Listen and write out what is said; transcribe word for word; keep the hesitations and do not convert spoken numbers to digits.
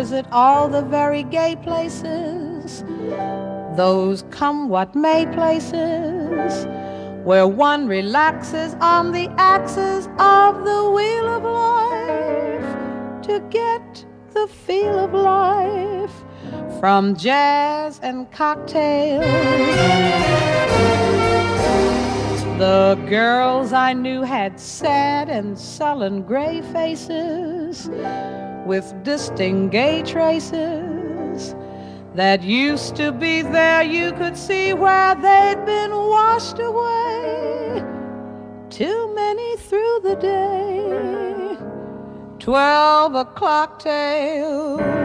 visit all the very gay places, those come what may places, where one relaxes on the axis of the wheel of life to get the feel of life from jazz and cocktails. The girls I knew had sad and sullen gray faces with distinct gay traces that used to be there. You could see where they'd been washed away. Too many through the day. Twelve o'clock tales.